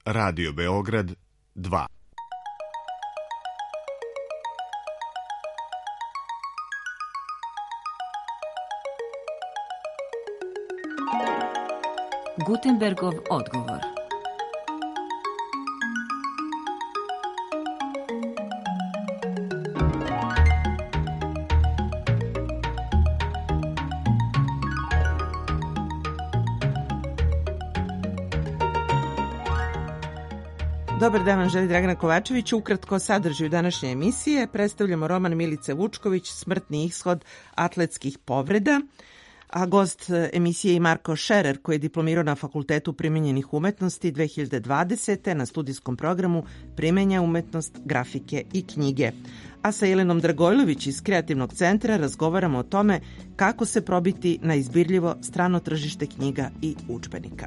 Radio Beograd 2. Gutenbergov odgovor. Dobar dan vam želi Dragana Kovačević. Ukratko sadržaju današnje emisije predstavljamo roman Milice Vučković Smrtni ishod atletskih povreda, a gost emisije je Marko Šerer koji je diplomirao na Fakultetu primenjenih umetnosti 2020. na studijskom programu Primenja umetnost, grafike i knjige. A sa Jelenom Dragojlović iz Kreativnog centra razgovaramo o tome kako se probiti na izbirljivo strano tržište knjiga i udžbenika.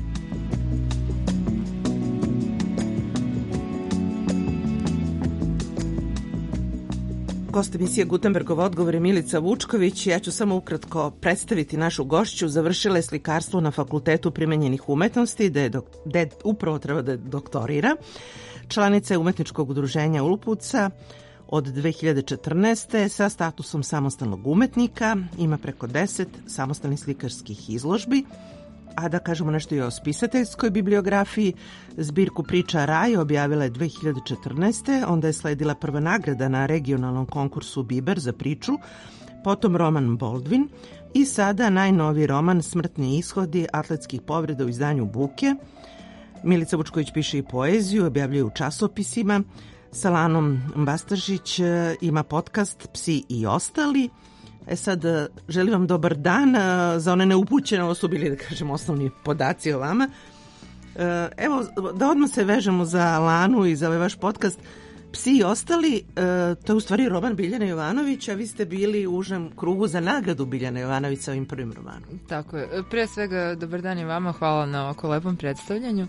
Gost emisije Gutenbergov odgovor je Milica Vučković. Ja ću samo ukratko predstaviti našu gošću. Završila je slikarstvo na Fakultetu primenjenih umetnosti, gde upravo treba da doktorira. Članica je umetničkog udruženja Ulpuca od 2014. sa statusom samostalnog umetnika. Ima preko 10 samostalnih slikarskih izložbi. A da kažemo nešto i o spisateljskoj bibliografiji, zbirku Priča Raj objavila je 2014. Onda je sledila prva nagrada na regionalnom konkursu Biber za priču, potom roman Boldvin i sada najnoviji roman Smrtni ishodi atletskih povreda u izdanju Buke. Milica Vučković piše i poeziju, objavljuje u časopisima. Sa Lanom Bastaržić ima podcast Psi i ostali. Sad, želim vam dobar dan. Za one neupućene, ovo su bili, da kažem, osnovni podaci o vama. Evo, da odmah se vežemo za Lanu i za ovaj vaš podcast. Psi i ostali, to je u stvari roman Biljana Jovanovića. Vi ste bili u užem krugu za nagradu Biljana Jovanovića ovim prvim romanom. Tako je. Pre svega, dobar dan i vama. Hvala na ovako lepom predstavljanju.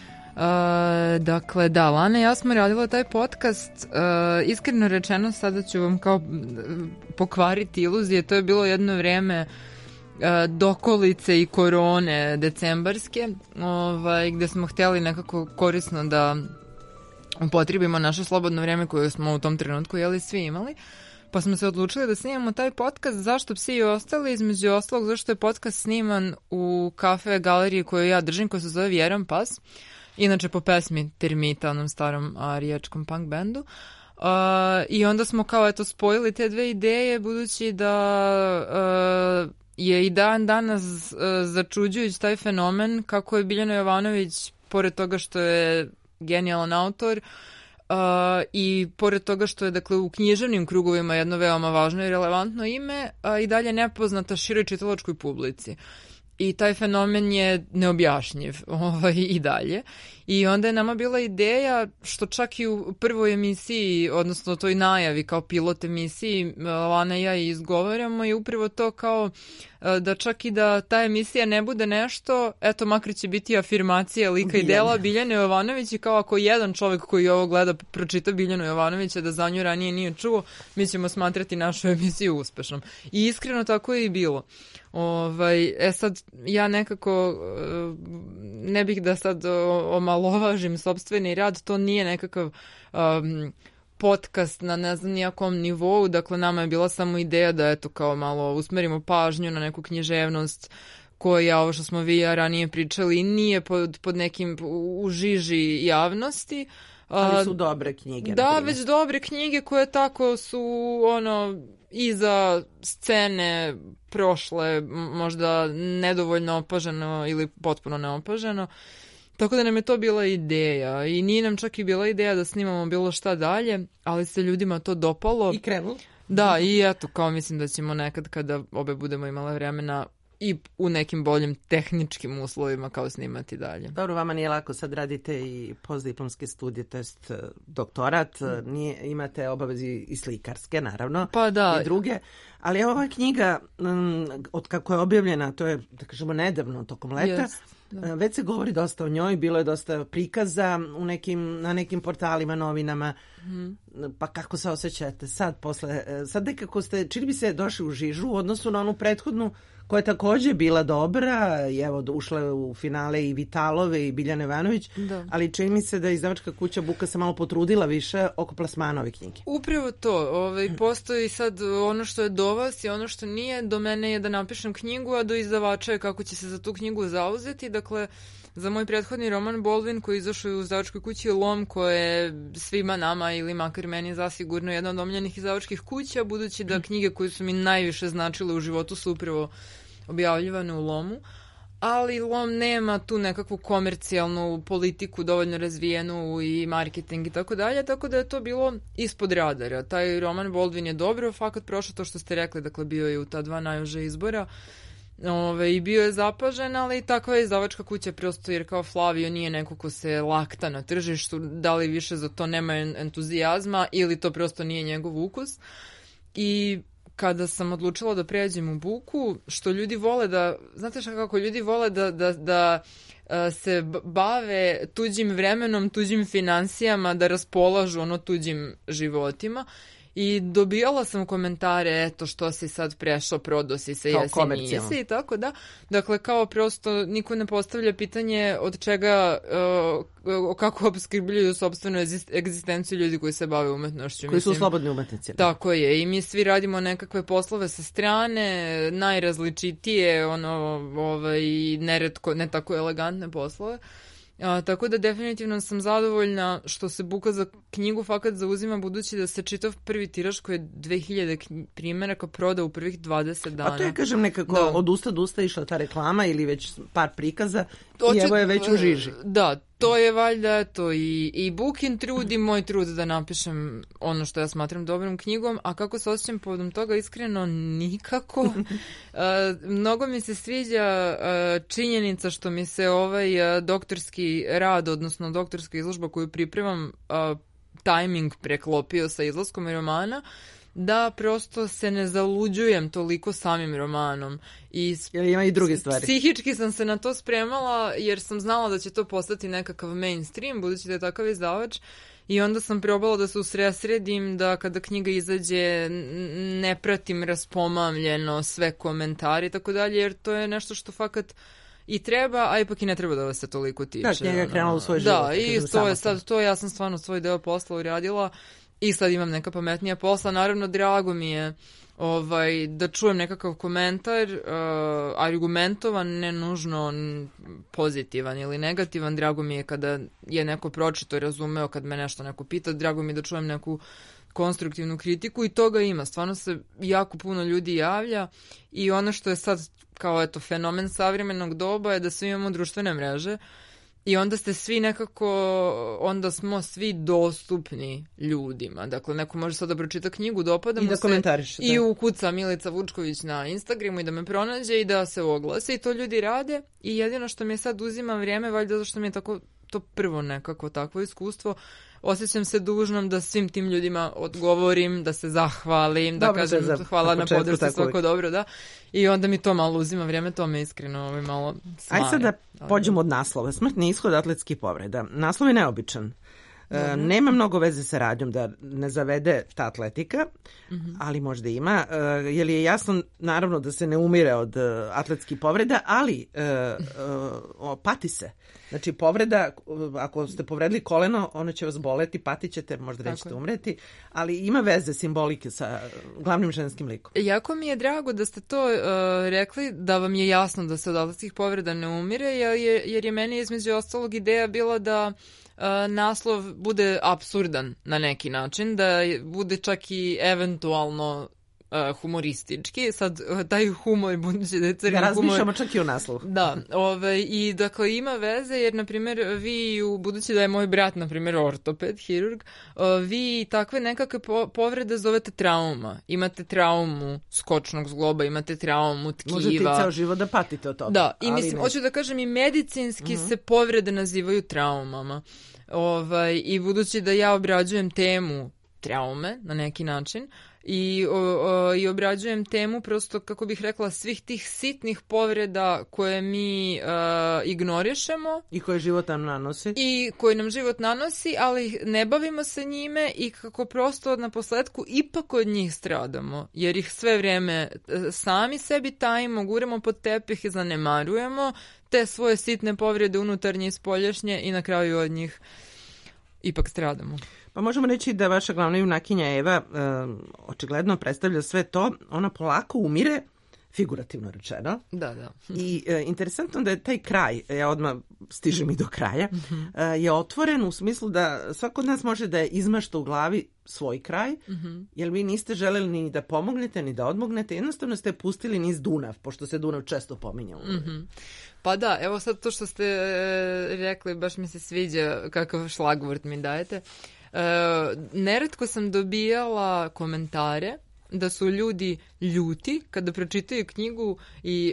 Dakle, da, Lana i ja smo radila taj podcast. Iskreno rečeno, sada ću vam kao pokvariti iluzije. To je bilo jedno vreme dokolice i korone decembarske, gde smo htjeli nekako korisno da upotrebimo naše slobodno vreme koje smo u tom trenutku svi imali. Pa smo se odlučili da snimamo taj podcast. Zašto Psi i ostali? Između ostalog, zašto je podcast sniman u kafe galeriji koju ja držim, koja se zove Vjeran pas. Inače po pesmi Termita, onom starom arijačkom punk bendu. I onda smo kao spojili te dve ideje, budući da je i dan danas začuđujući taj fenomen kako je Biljana Jovanović, pored toga što je genijalan autor, i pored toga što je, dakle, u književnim krugovima jedno veoma važno i relevantno ime, i dalje nepoznata široj čitalačkoj publici. I taj fenomen je neobjašnjiv i dalje. I onda je nama bila ideja, što čak i u prvoj emisiji, odnosno toj najavi kao pilot emisiji, Lana i ja izgovaramo, i upravo to kao da čak i da ta emisija ne bude nešto, eto, makar će biti afirmacija lika i dela Biljane Jovanović, i kao ako jedan čovjek koji ovo gleda pročita Biljanu Jovanovića da za nju ranije nije čuo, mi ćemo smatrati našu emisiju uspešnom. I iskreno tako je i bilo. Sad, ja nekako ne bih da sad omalovažim sopstveni rad, to nije nekakav podcast na ne znam nijakom nivou, dakle nama je bila samo ideja da eto kao malo usmerimo pažnju na neku književnost koja, ovo što smo vi ja ranije pričali, nije pod nekim u žiži javnosti. Ali su dobre knjige. Da, već dobre knjige koje tako su iza scene prošle, možda nedovoljno opaženo ili potpuno neopaženo. Tako da nam je to bila ideja i nije nam čak i bila ideja da snimamo bilo šta dalje, ali se ljudima to dopalo. I krenulo. Da, i eto, kao mislim da ćemo nekad kada obe budemo imale vremena i u nekim boljim tehničkim uslovima kao snimati dalje. Dobro, vama nije lako, sad radite i postdiplomske studije, to jest doktorat, imate obavezi i slikarske, naravno, pa da. I druge, ali ova knjiga, od kako je objavljena, to je, da kažemo, nedavno, tokom leta, yes. Već se govori dosta o njoj, bilo je dosta prikaza na nekim portalima, novinama, pa kako se osjećate sad nekako ste, čini bi se, došli u žižu u odnosu na onu prethodnu koja je takođe bila dobra i evo ušla je u finale i Vitalove i Biljana Ivanović, ali čini mi se da je izdavačka kuća Buka se malo potrudila više oko plasmana ove knjige. Upravo to. Postoji sad ono što je do vas i ono što nije. Do mene je da napišem knjigu, a do izdavača je kako će se za tu knjigu zauzeti. Dakle, za moj prethodni roman Baldwin koji je izašao u izdavačkoj kući Lom, koja je svima nama ili makar meni zasigurno jedna od omiljenih izdavačkih kuća, budući da knjige koje su mi najviše značile u životu su upravo objavljivane u Lomu. Ali Lom nema tu nekakvu komercijalnu politiku dovoljno razvijenu i marketing i tako dalje, tako da je to bilo ispod radara. Taj roman Baldwin je dobro fakat prošao to što ste rekli, dakle bio je u ta 2 najuža izbora. I bio je zapažen, ali takva je izdavačka kuća prosto jer kao Flavio nije neko ko se lakta na tržištu, da li više za to nema entuzijazma ili to prosto nije njegov ukus. I kada sam odlučila da pređem u Buku, što ljudi vole da, znate šta kako, ljudi vole da se bave tuđim vremenom, tuđim financijama, da raspolažu tuđim životima. I dobijala sam komentare, eto što si sad prešao, prodao si se, jesi nisi i tako da. Dakle, kao prosto niko ne postavlja pitanje od čega, kako obskrbljuju sopstvenu egzistenciju ljudi koji se bave umetnošću. Koji su slobodni umetnici. Tako je, i mi svi radimo nekakve poslove sa strane, najrazličitije, neretko, ne tako elegantne poslove. Tako da definitivno sam zadovoljna što se Buka za knjigu fakat zauzima, budući da se čitav prvi tiraž koji je 2000 primjeraka prodao u prvih 20 dana. A to je, kažem, nekako od usta do usta išla ta reklama ili već par prikaza i evo je već u žiži. Da, to je valjda to i Bukin trud i moj trud da napišem ono što ja smatram dobrom knjigom, a kako se osjećam povodom toga, iskreno nikako. Mnogo mi se sviđa činjenica što mi se ovaj doktorski rad, odnosno doktorska izložba koju pripremam, tajming preklopio sa izlaskom romana, da prosto se ne zaluđujem toliko samim romanom. Ima i druge stvari. Psihički sam se na to spremala jer sam znala da će to postati nekakav mainstream, budući da je takav izdavač. I onda sam probala da se usredsredim, da kada knjiga izađe ne pratim raspomamljeno sve komentari i tako dalje, jer to je nešto što fakat i treba, a ipak i ne treba da vas se toliko tiče. Da, knjiga je krenula u svoj život. Da, i to je sad to, ja sam stvarno svoj deo posla uradila i sad imam neka pametnija posla. Naravno, drago mi je da čujem nekakav komentar, argumentovan, ne nužno pozitivan ili negativan. Drago mi je kada je neko pročito i razumeo, kad me nešto neko pita, drago mi je da čujem neku konstruktivnu kritiku i toga ima. Stvarno se jako puno ljudi javlja i ono što je sad kao fenomen savremenog doba je da svi imamo društvene mreže i onda ste svi nekako, onda smo svi dostupni ljudima. Dakle, neko može sad da pročita knjigu, dopada mu se. I da komentariše. I ukuca Milica Vučković na Instagramu i da me pronađe i da se oglase i to ljudi rade. I jedino što mi sad uzima vrijeme, valjda zašto mi je tako to prvo nekako takvo iskustvo, osjećam se dužnom da svim tim ljudima odgovorim, da se zahvalim, da kažem hvala na podršci, svako dobro, da. I onda mi to malo uzima vrijeme, to me iskreno malo smaje. Ajde sad da pođemo od naslova. Smrtni ishod atletskih povreda. Naslov je neobičan. Nema mnogo veze sa radnjom da ne zavede ta atletika, ali možda ima. Je li je jasno, naravno, da se ne umire od atletskih povreda, ali pati se. Znači, povreda, ako ste povredili koleno, ono će vas boleti, patit ćete, možda nećete umreti, ali ima veze simbolike sa glavnim ženskim likom. Jako mi je drago da ste to rekli, da vam je jasno da se od atletskih povreda ne umire, jer je meni između ostalog ideja bila da naslov bude apsurdan na neki način, da bude čak i eventualno humoristički. Sad, taj humor, budući da je crni humor... Da razmišljamo čak i o naslovu. Da, i dakle ima veze, jer, na primjer, vi, budući da je moj brat, na primjer, ortoped, hirurg, vi takve nekakve povrede zovete trauma. Imate traumu skočnog zgloba, imate traumu tkiva. Možete i ceo život da patite od toga. Da, i mislim, hoću da kažem, i medicinski se povrede nazivaju traumama. I budući da ja obrađujem temu traume na neki način, i obrađujem temu prosto, kako bih rekla, svih tih sitnih povreda koje mi ignorišemo. I koje život nam nanosi. I koje nam život nanosi, ali ne bavimo se njime i kako prosto na posledku ipak od njih stradamo. Jer ih sve vrijeme sami sebi tajimo, guramo pod tepih i zanemarujemo te svoje sitne povrede unutarnje i spoljašnje i na kraju od njih ipak stradamo. Pa možemo reći da vaša glavna junakinja Eva očigledno predstavlja sve to. Ona polako umire, figurativno rečeno. Da, da. I interesantno da je taj kraj, ja odmah stižem i do kraja, je otvoren u smislu da svako od nas može da izmašta u glavi svoj kraj, jer vi niste želeli ni da pomognete, ni da odmognete, jednostavno ste pustili niz Dunav, pošto se Dunav često pominja u Pa da, evo sad to što ste rekli, baš mi se sviđa kakav šlagvort mi dajete. Neretko sam dobijala komentare da su ljudi ljuti kada pročitaju knjigu i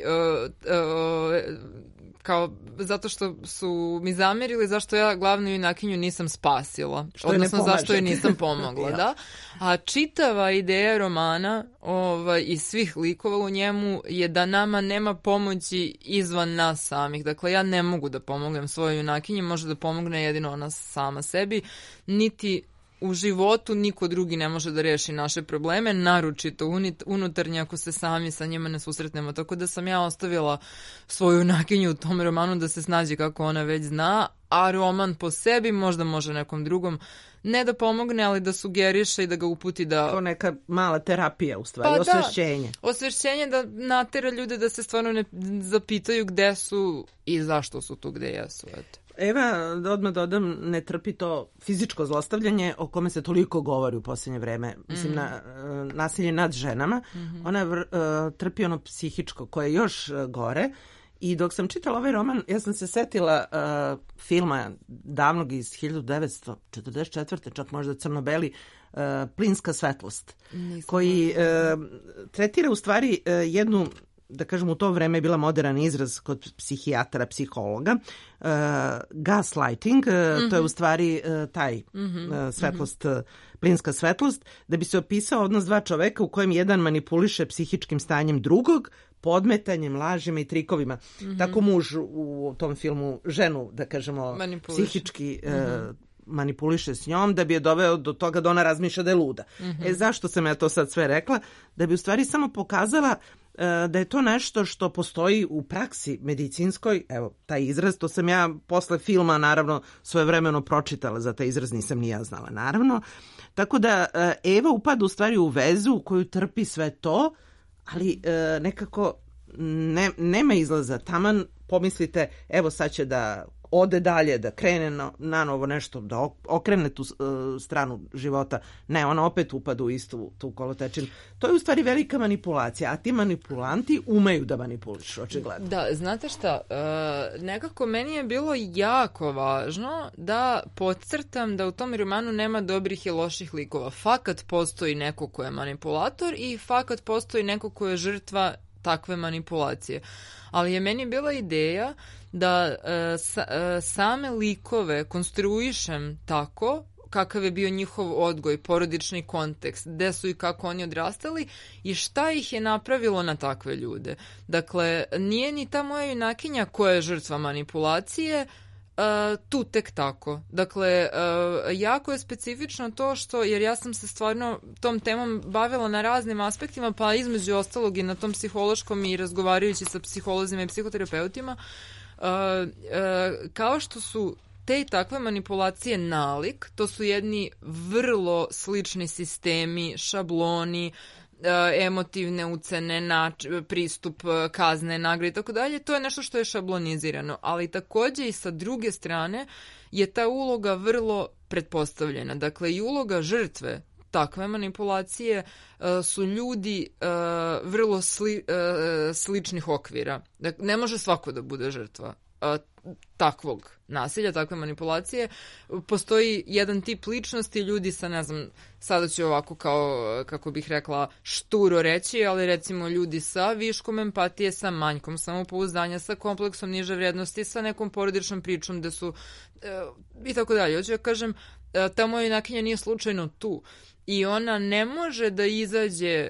kao zato što su mi zamerili zašto ja glavnu junakinju nisam spasila, odnosno zašto joj nisam pomogla, da. A čitava ideja romana i svih likova u njemu je da nama nema pomoći izvan nas samih. Dakle, ja ne mogu da pomognem svojoj junakinji, može da pomogne jedino ona sama sebi, niti u životu niko drugi ne može da reši naše probleme, naročito unutarnje ako se sami sa njima ne susretnemo. Tako da sam ja ostavila svoju junakinju u tom romanu da se snađe kako ona već zna, a roman po sebi možda može nekom drugom ne da pomogne, ali da sugeriše i da ga uputi da... Kao neka mala terapija u stvari, osvešćenje. Da, osvešćenje da natera ljude da se stvarno ne zapitaju gde su i zašto su tu gde jesu, eto. Eva, da odmah dodam, ne trpi to fizičko zlostavljanje o kome se toliko govori u posljednje vreme. Mislim, nasilje nad ženama. Ona trpi ono psihičko koje je još gore. I dok sam čitala ovaj roman, ja sam se setila filma davnog iz 1944. čak možda crno-beli, Plinska svetlost, koji tretira u stvari jednu, da kažem, u to vreme je bila modern izraz kod psihijatara, psihologa, gaslighting, to je u stvari taj svetlost, plinska svetlost, da bi se opisao odnos dva čoveka u kojem jedan manipuliše psihičkim stanjem drugog, podmetanjem, lažima i trikovima. Tako muž u tom filmu ženu, da kažemo, psihički manipuliše s njom da bi je doveo do toga da ona razmišlja da je luda. Zašto sam ja to sad sve rekla? Da bi u stvari samo pokazala da je to nešto što postoji u praksi medicinskoj, evo, taj izraz, to sam ja posle filma, naravno, svojevremeno pročitala, za taj izraz nisam ni ja znala, naravno. Tako da Eva upada u stvari u vezu u koju trpi sve to, ali nekako nema izlaza. Taman pomislite, evo sad će da ode dalje, da krene na novo nešto, da okrene tu stranu života. Ne, ona opet upada u istu tu kolotečinu. To je u stvari velika manipulacija, a ti manipulanti umeju da manipulišu, očigledno. Da, znate šta, nekako meni je bilo jako važno da podcrtam da u tom romanu nema dobrih i loših likova. Fakat postoji neko ko je manipulator i fakat postoji neko ko je žrtva takve manipulacije. Ali je meni bila ideja da same likove konstruišem tako kakav je bio njihov odgoj, porodični kontekst, gde su i kako oni odrastali i šta ih je napravilo na takve ljude. Dakle, nije ni ta moja junakinja koja je žrtva manipulacije tu tek tako. Dakle, jako je specifično to što, jer ja sam se stvarno tom temom bavila na raznim aspektima, pa između ostalog i na tom psihološkom i razgovarajući sa psiholozima i psihoterapeutima, kao što su te i takve manipulacije nalik, to su jedni vrlo slični sistemi, šabloni, emotivne ucene, pristup, kazne, nagrade i tako dalje. To je nešto što je šablonizirano, ali takođe i sa druge strane je ta uloga vrlo pretpostavljena. Dakle, i uloga žrtve takve manipulacije su ljudi vrlo sličnih okvira. Dakle, ne može svako da bude žrtva. takvog nasilja, takve manipulacije. Postoji jedan tip ličnosti, ljudi sa, ne znam, sada ću ovako kao, kako bih rekla, šturo reći, ali recimo ljudi sa viškom empatije, sa manjkom samopouzdanja, sa kompleksom niže vrednosti, sa nekom porodičnom pričom gde su i tako dalje. Hoću da kažem, ta moja junakinja nije slučajno tu. I ona ne može da izađe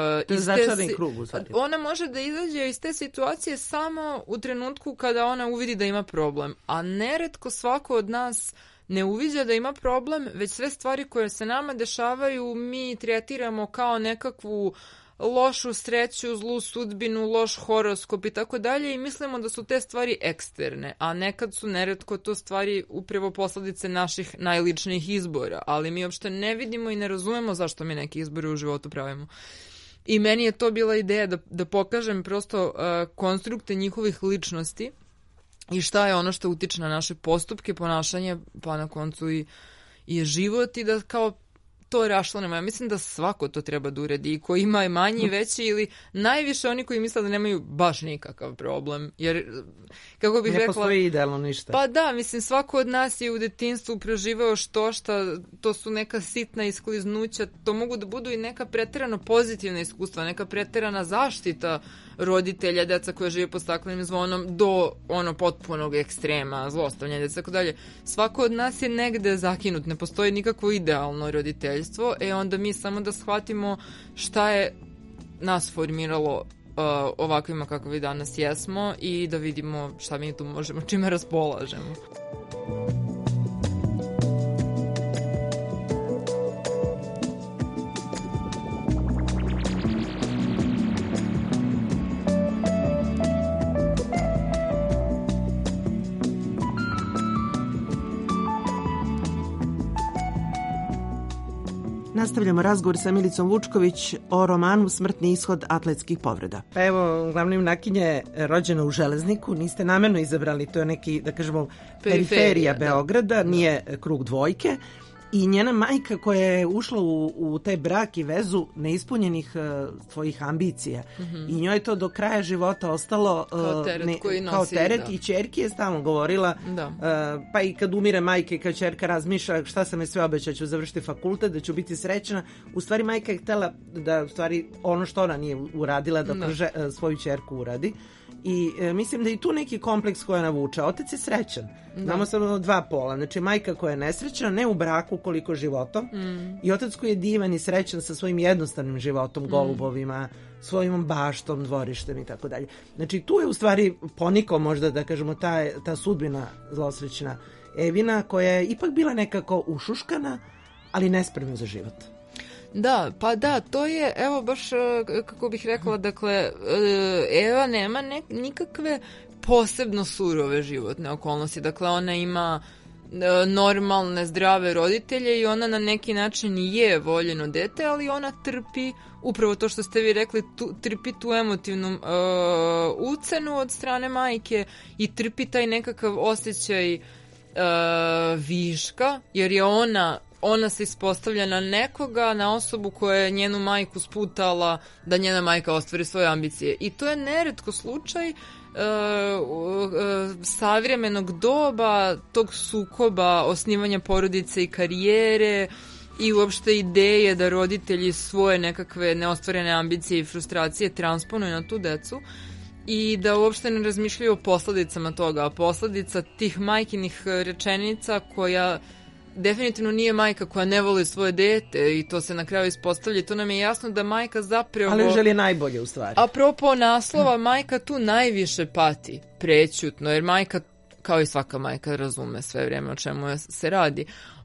ona može da izađe iz te situacije samo u trenutku kada ona uvidi da ima problem. A neretko svako od nas ne uviđa da ima problem, već sve stvari koje se nama dešavaju mi tretiramo kao nekakvu lošu sreću, zlu sudbinu, loš horoskop i tako dalje i mislimo da su te stvari eksterne, a nekad su neretko to stvari upravo posledice naših najličnijih izbora, ali mi uopšte ne vidimo i ne razumemo zašto mi neke izbore u životu pravimo. I meni je to bila ideja da pokažem prosto konstrukte njihovih ličnosti i šta je ono što utiče na naše postupke, ponašanje, pa na koncu i život i da kao to rašlanemo. Ja mislim da svako to treba da uredi i ko ima manji i veći ili najviše oni koji misle da nemaju baš nikakav problem. Jer, kako bih rekla... Ne postoji idealno ništa. Pa da, mislim, svako od nas je u detinjstvu proživao štošta, to su neka sitna iskliznuća, to mogu da budu i neka preterano pozitivna iskustva, neka preterana zaštita roditelja, deca koja žive pod staklenim zvonom, do potpunog ekstrema, zlostavljanja, deca, tako dalje. Svako od nas je negde zakinut, ne postoji nikakvo idealno roditeljstvo, onda mi samo da shvatimo šta je nas formiralo ovakvima kakvi danas jesmo i da vidimo šta mi tu možemo, čime raspolažemo. Nastavljamo razgovor sa Milicom Vučković o romanu Smrtni ishod atletskih povreda. Pa evo, glavna junakinja je rođena u Železniku, niste namerno izabrali, to je neki, da kažemo, periferija Beograda, nije krug dvojke. I njena majka koja je ušla u taj brak i vezu neispunjenih svojih ambicija. I njoj je to do kraja života ostalo kao teret i ćerki je stalno govorila, pa i kad umire majka i kad ćerka razmišlja šta sam je sve obećao, ću završiti fakultet, da ću biti srećna. U stvari majka je htjela da u stvari ono što ona nije uradila da svoju ćerku uradi. I mislim da je i tu neki kompleks koja navuče. Otac je srećan. Imamo samo dva pola. Znači majka koja je nesrećna, ne u braku koliko životom. I otac koji je divan i srećan sa svojim jednostavnim životom, golubovima, svojim baštom, dvorištem i tako dalje. Znači tu je u stvari ponikao možda da kažemo ta sudbina zlosrećna Evina koja je ipak bila nekako ušuškana, ali nespremna za život. Da, pa da, to je, evo baš kako bih rekla, dakle, Eva nema nikakve posebno surove životne okolnosti, dakle ona ima normalne, zdrave roditelje i ona na neki način je voljeno dete, ali ona trpi, upravo to što ste vi rekli, trpi tu emotivnu ucenu od strane majke i trpi taj nekakav osjećaj viška, jer je ona se ispostavlja na nekoga, na osobu koja je njenu majku sputala da njena majka ostvari svoje ambicije. I to je neretko slučaj savremenog doba, tog sukoba osnivanja porodice i karijere i uopšte ideje da roditelji svoje nekakve neostvarene ambicije i frustracije transponuju na tu decu i da uopšte ne razmišljaju o posledicama toga. A posledica tih majkinih rečenica koja definitivno nije majka koja ne voli svoje dete i to se na kraju ispostavlja i to nam je jasno da majka zapravo... Ali želi najbolje u stvari. Apropo naslova, majka tu najviše pati prećutno, jer majka, kao i svaka majka, razume sve vrijeme o čemu se radi.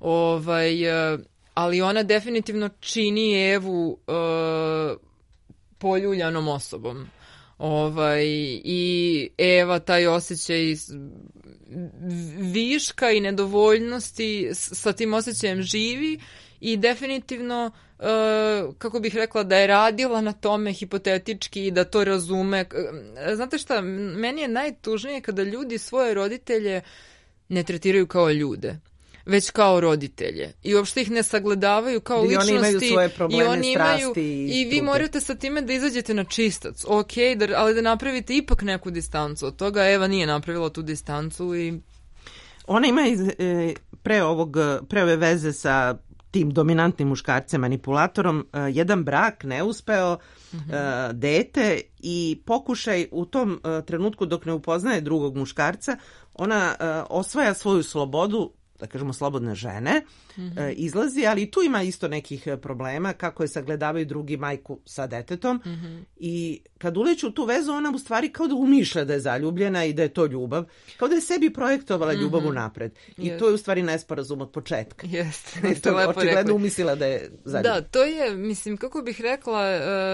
Ali ona definitivno čini Evu poljuljanom osobom. I Eva taj osjećaj viška i nedovoljnosti sa tim osjećajem živi i definitivno, kako bih rekla, da je radila na tome hipotetički i da to razume. Znate šta, meni je najtužnije kada ljudi svoje roditelje ne tretiraju kao ljude. već kao roditelje. I uopšte ih ne sagledavaju kao ličnosti. I oni imaju svoje probleme, i oni strasti. I vi morate sa time da izađete na čistac. Ok, ali da napravite ipak neku distancu od toga. Eva nije napravila tu distancu i... Ona ima pre ove veze sa tim dominantnim muškarcem, manipulatorom, jedan brak neuspeo, dete i pokušaj u tom trenutku dok ne upoznaje drugog muškarca, ona osvaja svoju slobodu, da kažemo slobodne žene, izlazi, ali i tu ima isto nekih problema, kako je sagledavaju drugi majku sa detetom i kad uleću u tu vezu, ona u stvari kao da umišlja da je zaljubljena i da je to ljubav, kao da je sebi projektovala ljubav unapred. I to je u stvari nesporazum od početka. Jeste, lepo očigledno umislila da je zaljubljena. Da, to je, mislim, kako bih rekla,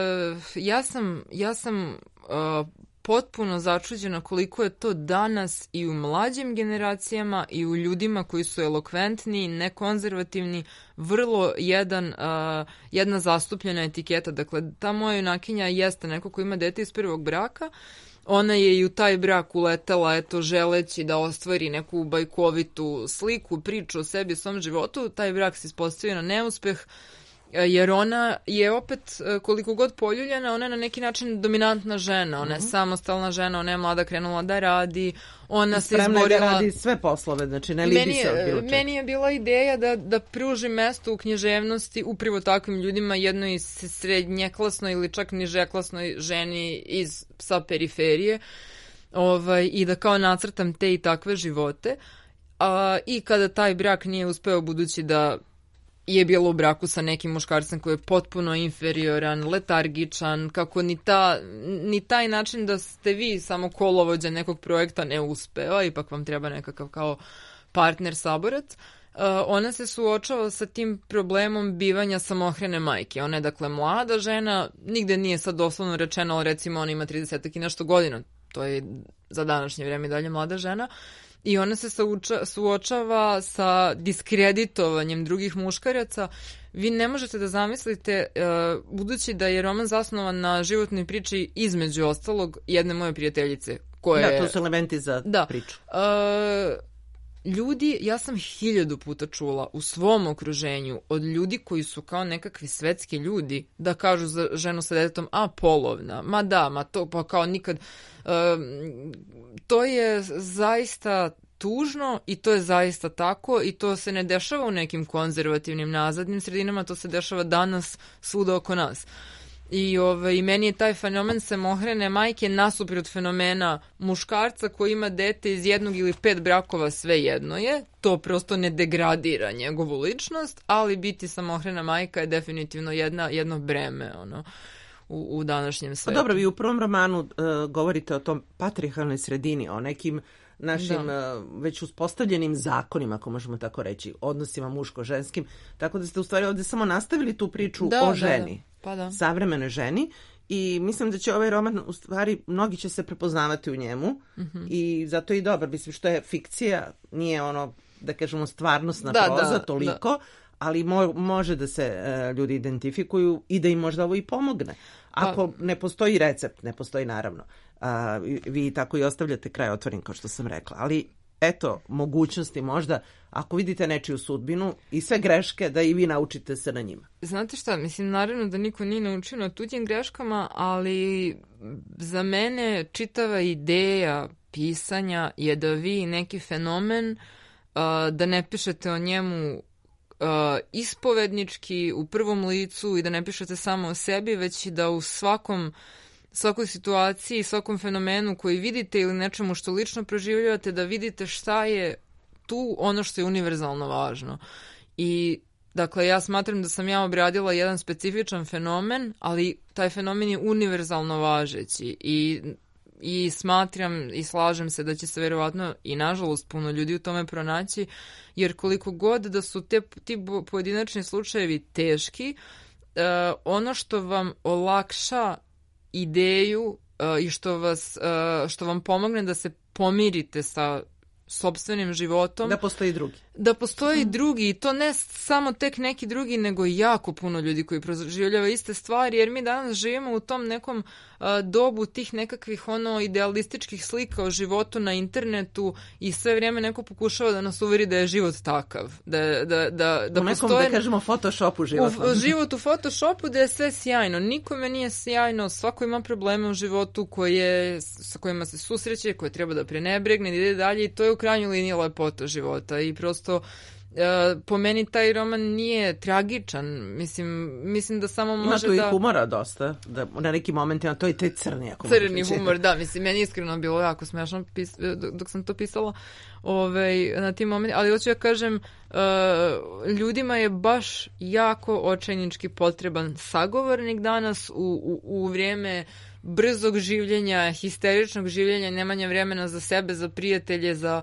ja sam potpuno začuđena koliko je to danas i u mlađim generacijama i u ljudima koji su elokventni, nekonzervativni, vrlo jedna zastupljena etiketa. Dakle, ta moja junakinja jeste neko ko ima dete iz prvog braka. Ona je i u taj brak uletela, eto, želeći da ostvari neku bajkovitu sliku, priču o sebi, o svom životu. Taj brak se ispostavio na neuspeh, jer ona je opet, koliko god poljuljena, ona je na neki način dominantna žena, ona je samostalna žena, ona je mlada krenula da radi, ona se izborila... Spremna da radi sve poslove, znači ne libi se od bilo čega. Meni je bila ideja da pruži mesto u književnosti upravo takvim ljudima, jednoj srednjeklasnoj ili čak nižeklasnoj ženi sa periferije, i da kao nacrtam te i takve živote. I kada taj brak nije uspeo, budući da je bilo u braku sa nekim muškarcem koji je potpuno inferioran, letargičan, kako ni taj način da ste vi samo kolovođa nekog projekta ne uspeo, ipak vam treba nekakav kao partner, saborac. Ona se suočava sa tim problemom bivanja samohrane majke. Ona je dakle mlada žena, nigde nije sad doslovno rečeno, ali recimo ona ima 30 i nešto godina, to je za današnje vreme dalje mlada žena. I ona se suočava sa diskreditovanjem drugih muškaraca. Vi ne možete da zamislite, budući da je roman zasnovan na životnoj priči između ostalog jedne moje prijateljice. Da, to su elementi za priču. Ljudi, ja sam 1000 puta čula u svom okruženju od ljudi koji su kao nekakvi svetski ljudi da kažu za ženu sa detetom, polovna, to pa kao nikad. To je zaista tužno i to je zaista tako i to se ne dešava u nekim konzervativnim nazadnim sredinama, to se dešava danas svuda oko nas. I meni je taj fenomen samohrane majke nasuprot fenomena muškarca koji ima dete iz 1 ili 5 brakova, sve jedno je. To prosto ne degradira njegovu ličnost, ali biti samohrana majka je definitivno jedno breme, u današnjem svetu. Dobro, vi u prvom romanu govorite o tom patrijarhalnoj sredini, o nekim našim već uspostavljenim zakonima, ako možemo tako reći, odnosima muško-ženskim, tako da ste u stvari ovdje samo nastavili tu priču o ženi, savremenoj ženi, i mislim da će ovaj roman, u stvari, mnogi će se prepoznavati u njemu i zato je i dobar, mislim što je fikcija, nije da kažemo stvarnostna proza toliko, ali može da se ljudi identifikuju i da im možda ovo i pomogne. Ako ne postoji recept, ne postoji naravno. Vi tako i ostavljate kraj otvoren, kao što sam rekla. Ali eto, mogućnosti možda, ako vidite nečiju sudbinu i sve greške, da i vi naučite se na njima. Znate šta, mislim, naravno da niko nije naučio na tuđim greškama, ali za mene čitava ideja pisanja je da vi neki fenomen, da ne pišete o njemu ispovednički u prvom licu i da ne pišete samo o sebi, već i da u svakoj situaciji, svakom fenomenu koji vidite ili nečemu što lično proživljavate, da vidite šta je tu ono što je univerzalno važno. I dakle, ja smatram da sam ja obradila jedan specifičan fenomen, ali taj fenomen je univerzalno važeći i smatram i slažem se da će se verovatno i nažalost puno ljudi u tome pronaći, jer koliko god da su ti pojedinačni slučajevi teški, ono što vam olakša ideju i što vam pomogne da se pomirite sa sopstvenim životom. Da postoji drugi. Da postoji drugi i to ne samo tek neki drugi, nego jako puno ljudi koji proživljava iste stvari, jer mi danas živimo u tom nekom dobu tih nekakvih idealističkih slika o životu na internetu i sve vrijeme neko pokušava da nas uveri da je život takav. Da u nekom, da kažemo, Photoshopu životnom. Život u Photoshopu da je sve sjajno. Nikome nije sjajno, svako ima probleme u životu sa kojima se susreće, koje treba da prenebregne, ide dalje i to je u krajnjoj liniji lepota života i prosto po meni taj roman nije tragičan. Mislim da samo može da... Ima tu i humora dosta. Da, na nekim momentima to je taj crni. Crni humor, da. Mislim, meni iskreno bilo jako smešno dok sam to pisala na tim momentima. Ali hoću ja kažem, ljudima je baš jako očajnički potreban sagovornik danas u vrijeme brzog življenja, histeričnog življenja, nemanja vremena za sebe, za prijatelje, za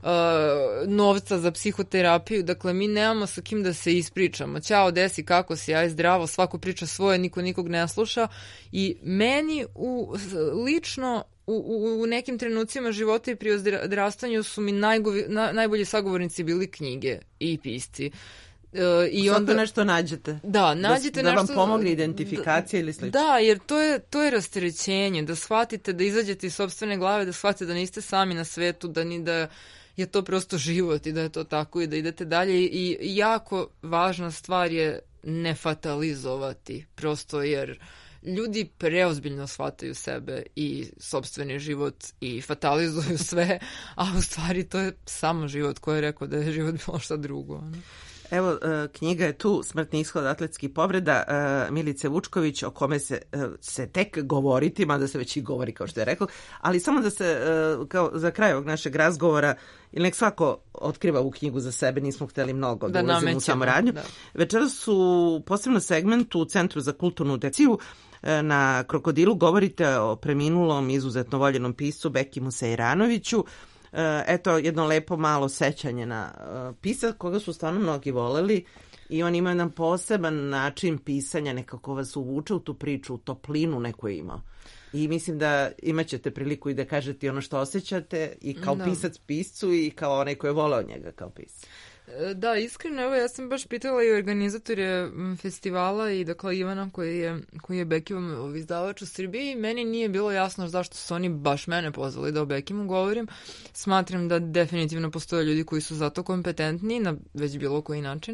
novca za psihoterapiju, dakle mi nemamo sa kim da se ispričamo. Ćao, desi, kako si, aj zdravo, svako priča svoje, niko nikog ne sluša i meni lično u nekim trenucima života i pri odrastanju su mi najbolji sagovornici bili knjige i pisci. I onda nešto nađete. Da, nađete da nešto. Da vam pomogne identifikacija ili slično. Da, jer to je rasterećenje, da shvatite, da izađete iz sopstvene glave, da shvatite da niste sami na svetu, da je to prosto život i da je to tako i da idete dalje i jako važna stvar je ne fatalizovati, prosto jer ljudi preozbiljno shvataju sebe i sopstveni život i fatalizuju sve, a u stvari to je samo život koji je rekao da je život bilo šta drugo. Evo, knjiga je tu, Smrtni ishod atletskih povreda, Milice Vučković, o kome se tek govoriti, mada se već i govori, kao što je rekao, ali samo da se, kao za kraj ovog našeg razgovora, ili nek svako otkriva ovu knjigu za sebe, nismo hteli mnogo da ulazimo u samoradnju. Večeras su posebno segmentu u Centru za kulturnu dekciju na Krokodilu govorite o preminulom, izuzetno voljenom piscu Bekimu Sejranoviću. Eto, jedno lepo malo sećanje na pisac koga su stvarno mnogi voleli i on ima jedan poseban način pisanja, nekako vas uvuče u tu priču, u toplinu neku imao. I mislim da imat ćete priliku i da kažete ono što osjećate i kao pisac piscu i kao onaj koji je voleo njega kao pisac. Da, iskreno, evo, ja sam baš pitala i organizatore festivala i dakle Ivana koji je Bekivom izdavač u Srbiji. Meni nije bilo jasno zašto su oni baš mene pozvali da o Bekimu govorim. Smatram da definitivno postoje ljudi koji su zato kompetentni na već bilo koji način.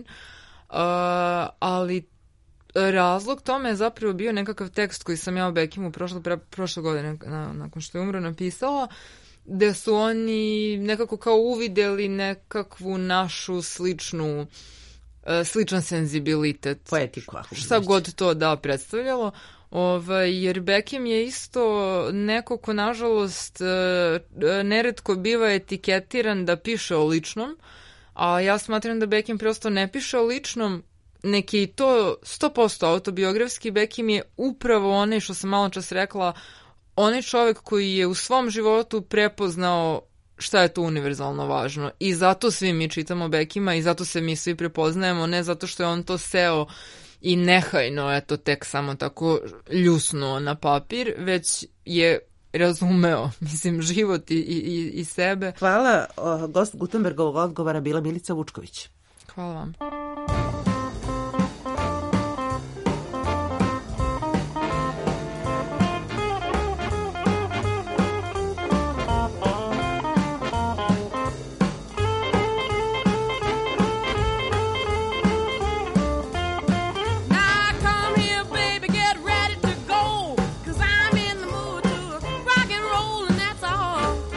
Ali razlog tome je zapravo bio nekakav tekst koji sam ja o Bekimu prošle godine nakon što je umro napisala, gde su oni nekako kao uvideli nekakvu našu sličan senzibilitet. Poetiku. Šta god to da predstavljalo. Jer Bekim je isto neko ko nažalost neretko biva etiketiran da piše o ličnom, a ja smatram da Bekim prosto ne piše o ličnom, neki i to 100% autobiografski. Bekim je upravo onaj što sam malo čas rekla, onaj čovjek koji je u svom životu prepoznao šta je to univerzalno važno i zato svi mi čitamo Bekima i zato se mi svi prepoznajemo, ne zato što je on to seo i nehajno, eto, tek samo tako ljusnuo na papir, već je razumeo, mislim, život i sebe. Hvala. Gost Gutenbergovog odgovora bila Milica Vučković. Hvala vam.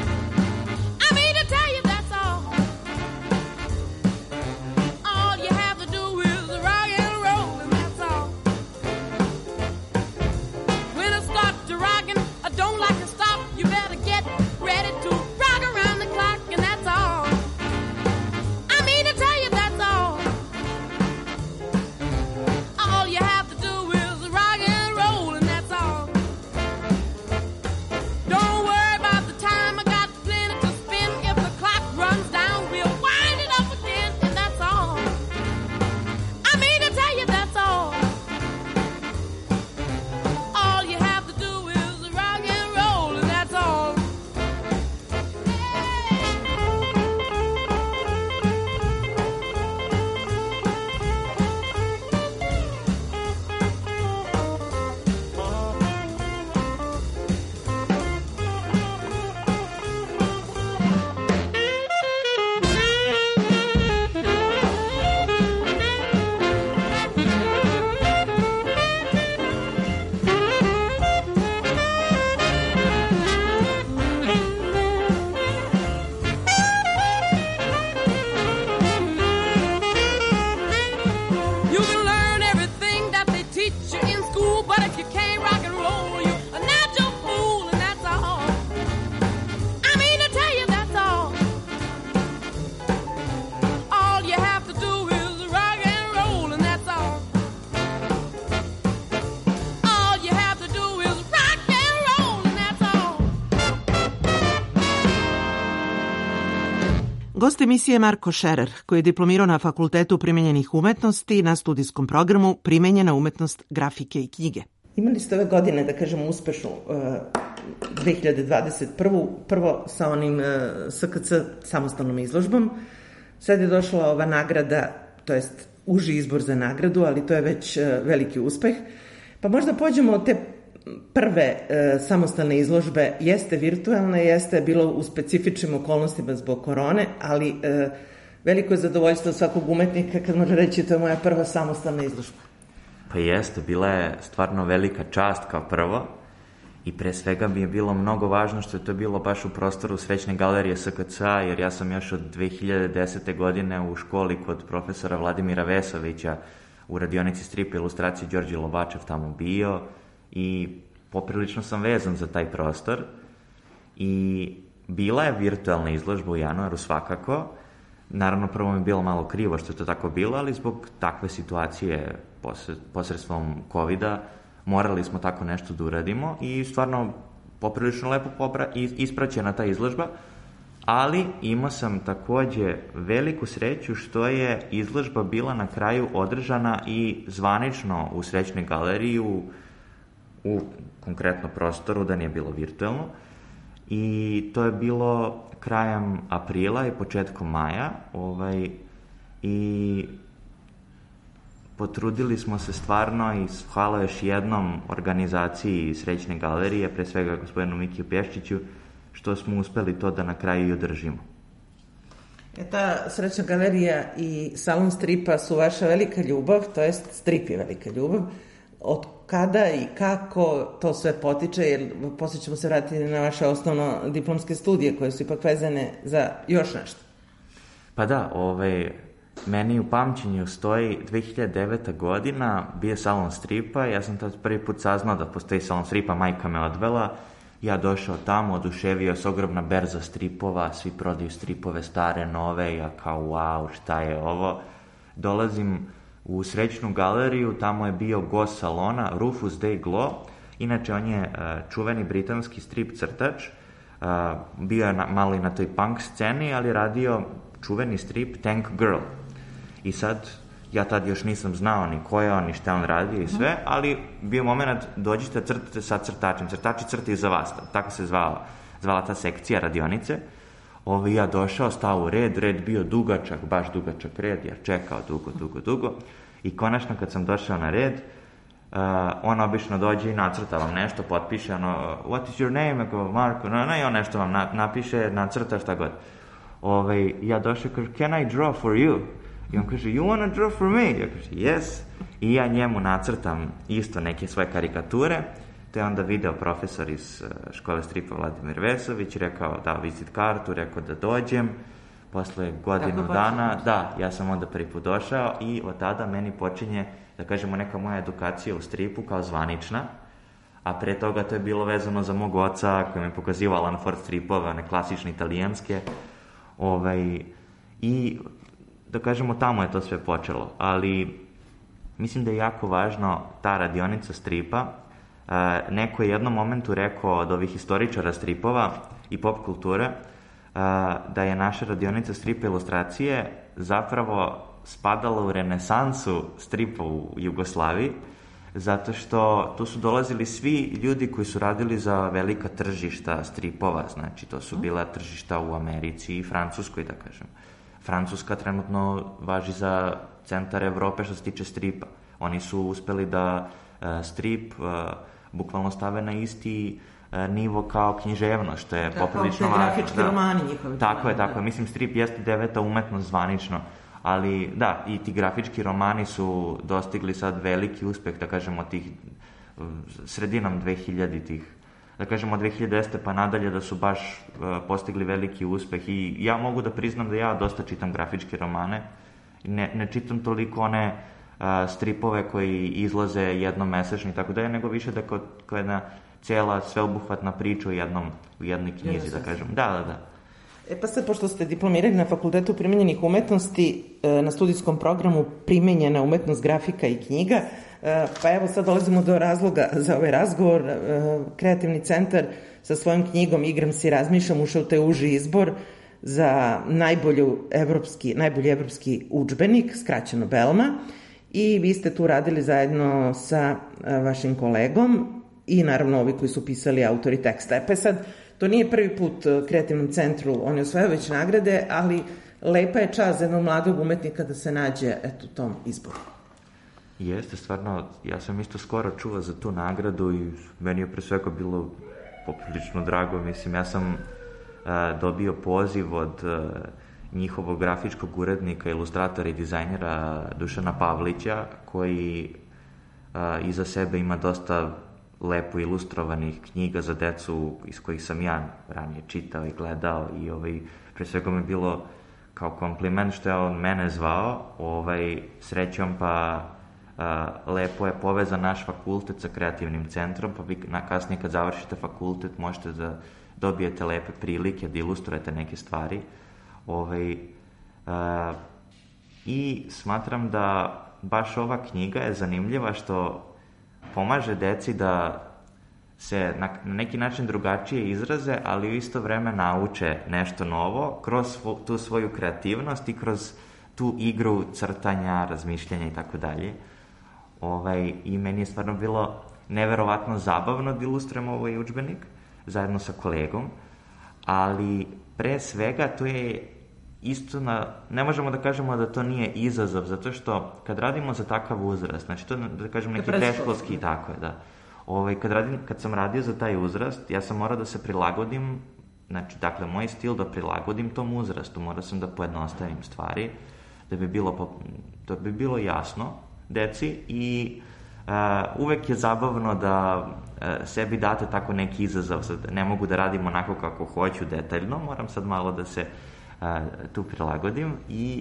You have But if you can't rock and roll, you're a natural fool, and that's all. I mean to tell you, that's all. All you have to do is rock and roll, and that's all. All you have to do is rock and roll, and that's all. Gost emisije je Marko Šerer, koji je diplomirao na Fakultetu primenjenih umetnosti na studijskom programu Primenjena umetnost grafike i knjige. Imali ste ove godine, da kažemo, uspešnu 2021. Prvo sa onim SKC samostalnom izložbom. Sad je došla ova nagrada, to jest uži izbor za nagradu, ali to je već veliki uspeh. Pa možda pođemo od te prve samostalne izložbe. Jeste virtualne, jeste bilo u specifičnim okolnostima zbog korone, ali veliko je zadovoljstvo svakog umetnika kad može reći to je moja prva samostalna izložba. Pa jeste, bila je stvarno velika čast kao prvo i pre svega mi je bilo mnogo važno što je to bilo baš u prostoru Srećne galerije SKC-a, jer ja sam još od 2010. godine u školi kod profesora Vladimira Vesovića u radionici strip ilustracije Đorđe Lovačev tamo bio i poprilično sam vezan za taj prostor i bila je virtualna izložba u januaru svakako. Naravno, prvo mi je bilo malo krivo što je to tako bilo, ali zbog takve situacije posredstvom COVID-a morali smo tako nešto da uradimo i stvarno poprilično lepo ispraćena ta izložba, ali imao sam takođe veliku sreću što je izložba bila na kraju održana i zvanično u Srećnoj galeriji u konkretno prostoru, da nije bilo virtualno. I to je bilo krajem aprila i početkom maja. I potrudili smo se stvarno i hvala još jednom organizaciji Srećne galerije, pre svega gospodinu Mikiju Pješčiću, što smo uspeli to da na kraju i održimo. Ta Srećna galerija i salon stripa su vaša velika ljubav, to jest strip je velika ljubav. Od kada i kako to sve potiče, jer posle ćemo se vratiti na vaše osnovno diplomske studije koje su ipak vezane za još nešto. Pa da, meni u pamćenju stoji 2009. godina, bio je salon stripa, ja sam tad prvi put saznao da postoji salon stripa, majka me odvela, ja došao tamo, oduševio se ogromna berza stripova, svi prodaju stripove stare, nove, ja kao wow, šta je ovo, dolazim u Srećnu galeriju, tamo je bio gost salona Rufus Day Glow, inače on je čuveni britanski strip crtač, bio je malo i na toj punk sceni, ali radio čuveni strip Tank Girl. I sad, ja tad još nisam znao ni ko je on, ni šta on radio i sve, ali bio moment, dođite, crtate sa crtačem, crtači crtaju za vas, tako se zvala ta sekcija radionice. Ja došao, stao u red bio dugačak, baš dugačak red, ja čekao dugo. I konačno kad sam došao na red, on obično dođe i nacrta vam nešto, potpiše, what is your name, ako Marko, i on nešto vam napiše, nacrta šta god. Ja došao, kaže, can I draw for you? I on kaže, you wanna draw for me? Ja kaže, yes. I ja njemu nacrtam isto neke svoje karikature. To je onda video profesor iz škole stripa Vladimir Vesović, rekao da vizit kartu, rekao da dođem. Posle godinu dana, da, ja sam onda prvi put došao i od tada meni počinje, da kažemo, neka moja edukacija u stripu kao zvanična, a pre toga to je bilo vezano za mog oca koji me pokazivao Alan Ford stripove, one klasične italijanske. I da kažemo, tamo je to sve počelo, ali mislim da je jako važno ta radionica stripa. Neko je jednom momentu rekao od ovih istoričara stripova i pop kulture da je naša radionica stripa ilustracije zapravo spadala u renesansu stripa u Jugoslaviji, zato što tu su dolazili svi ljudi koji su radili za velika tržišta stripova, znači to su bila tržišta u Americi i Francuskoj, da kažem. Francuska trenutno važi za centar Evrope što se tiče stripa. Oni su uspeli da strip bukvalno stave na isti nivo kao književnost, što je poprilično važno. Kao te grafički romani njihovi. Tako je. Mislim, strip jeste 9. umetnost zvanično, ali da, i ti grafički romani su dostigli sad veliki uspeh, da kažemo, tih sredinom 2000-ih, da kažemo od 2010. pa nadalje, da su baš postigli veliki uspeh. I ja mogu da priznam da ja dosta čitam grafičke romane. Ne čitam toliko one stripove koji izlaze jednom mesečno i tako dalje, nego više da kao jedna cijela sveobuhvatna priča u jednoj knjizi, da kažem. Da. Pa sad, pošto ste diplomirali na Fakultetu primenjenih umetnosti, na studijskom programu primenjena umetnost, grafika i knjiga, pa evo sad dolazimo do razloga za ovaj razgovor. Kreativni centar sa svojom knjigom Igram se i razmišljam ušao u taj uži izbor za najbolji evropski udžbenik, skraćeno BELMA, i vi ste tu radili zajedno sa vašim kolegom i naravno ovi koji su pisali autori teksta. Pa sad, to nije prvi put Kreativnom centru, on je osvojio već nagrade, ali lepa je čast za jednog mladog umetnika da se nađe u tom izboru. Jeste, stvarno, ja sam isto skoro čuo za tu nagradu i meni je pre svega bilo poprilično drago. Mislim, ja sam dobio poziv od njihovog grafičkog urednika, ilustratora i dizajnera Dušana Pavlića, koji iza sebe ima dosta lepo ilustrovanih knjiga za decu iz kojih sam ja ranije čitao i gledao i pre svega mi je bilo kao kompliment što je on mene zvao, srećom pa lepo je povezan naš fakultet sa kreativnim centrom, pa vi kasnije kad završite fakultet možete da dobijete lepe prilike da ilustrujete neke stvari. I smatram da baš ova knjiga je zanimljiva što pomaže deci da se na neki način drugačije izraze, ali u isto vreme nauče nešto novo kroz tu svoju kreativnost i kroz tu igru crtanja, razmišljanja i tako dalje. I meni je stvarno bilo neverovatno zabavno da ilustrujem ovaj udžbenik zajedno sa kolegom, ali pre svega to je isto ne možemo da kažemo da to nije izazov, zato što kad radimo za takav uzrast, znači to da kažem neki predškolski, tako je, da. Kad sam radio za taj uzrast, ja sam morao da se prilagodim, znači, dakle, moj stil da prilagodim tom uzrastu, morao sam da pojednostavim stvari, da bi bilo jasno deci i uvek je zabavno da sebi date tako neki izazov, sad ne mogu da radim onako kako hoću detaljno, moram sad malo da se tu prilagodim i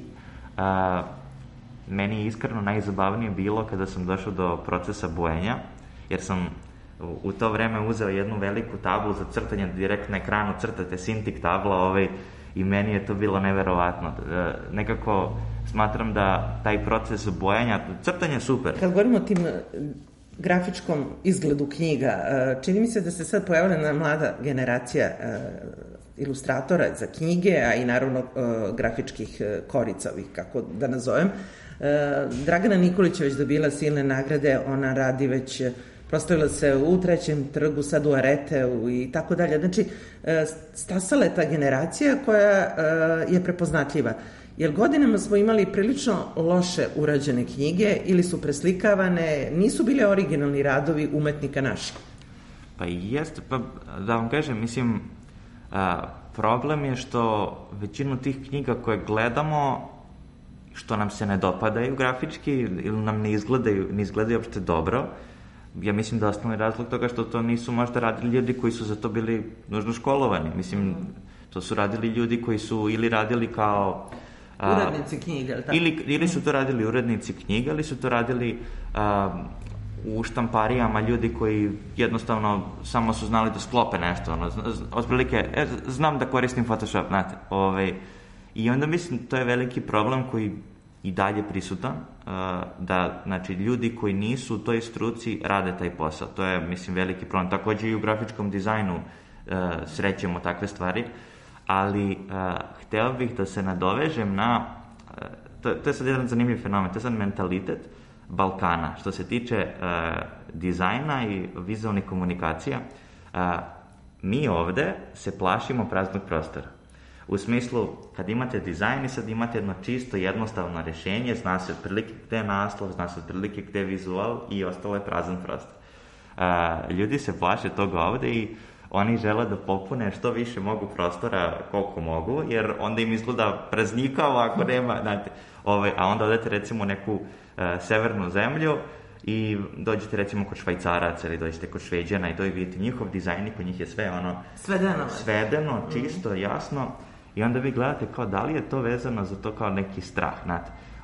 meni je iskreno najzabavnije bilo kada sam došao do procesa bojenja, jer sam u to vreme uzeo jednu veliku tablu za crtanje, direkt na ekranu crtate Cintiq tabla i meni je to bilo neverovatno. Nekako smatram da taj proces bojanja, crtanje je super. Kad govorimo o tim grafičkom izgledu knjiga, čini mi se da se sad pojavila jedna mlada generacija ilustratora za knjige, a i naravno grafičkih korica, kako da nazovem. Dragana Nikolić je već dobila silne nagrade, ona radi već, proslavila se u Trećem trgu, sad u Areteu i tako dalje. Znači, stasala je ta generacija koja je prepoznatljiva. Jer godinama smo imali prilično loše urađene knjige ili su preslikavane, nisu bile originalni radovi umetnika naših. Pa jeste, pa da vam kažem, mislim, problem je što većinu tih knjiga koje gledamo, što nam se ne dopadaju grafički ili nam ne izgledaju uopšte dobro, ja mislim da osnovni razlog toga što to nisu možda radili ljudi koji su za to bili nužno školovani. Mislim, to su radili ljudi koji su ili radili kao urednici knjiga, ili tako? Ili su to radili urednici knjiga, ili su to radili u štamparijama ljudi koji jednostavno samo su znali da sklope nešto. Otprilike, znam da koristim Photoshop, znate. I onda mislim, to je veliki problem koji i dalje prisutan, da, znači, ljudi koji nisu u toj struci rade taj posao. To je, mislim, veliki problem. Takođe i u grafičkom dizajnu srećemo takve stvari, ali hteo bih da se nadovežem na, to je sad jedan zanimljiv fenomen, to je sad mentalitet Balkana. Što se tiče dizajna i vizualnih komunikacija, mi ovde se plašimo praznog prostora. U smislu, kad imate dizajn i sad imate jedno čisto, jednostavno rešenje, zna se otprilike gde je naslov, zna se otprilike gde je vizual i ostalo je prazan prostor. Ljudi se plaše toga ovde i oni žele da popune što više mogu prostora koliko mogu, jer onda im izgleda praznikavo ako nema, znate, a onda odete recimo u neku severnu zemlju i dođete recimo kod Švajcaraca ili dođete kod Šveđana i to vidite njihov dizajn, kod njih je sve svedeno, čisto, jasno, i onda vi gledate kao da li je to vezano za to kao neki strah, znate.